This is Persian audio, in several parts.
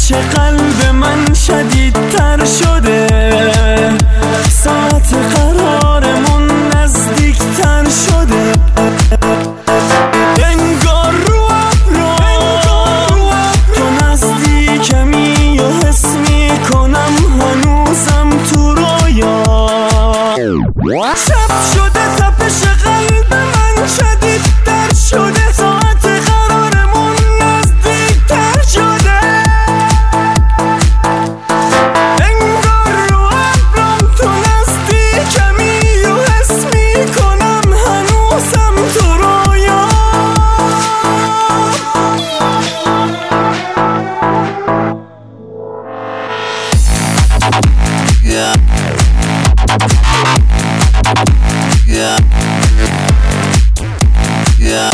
تپش قلب من شدیدتر شده، ساعت قرارمون نزدیکتر شده. انگار رو ابرو تو نزدیکمی و حس میکنم هنوزم تو رویا. شب شده تپش قلب من شدیدتر شده، ساعت قرارمون نزدیکتر شده. انگار رو ابرم تو نزدیکمی و حس میکنم هنوزم تو رویا. Yeah. Yeah. Yeah.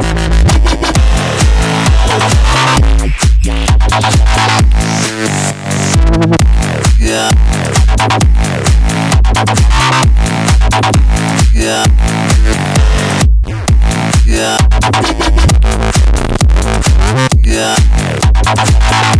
Yeah. Yeah. Yeah. Yeah.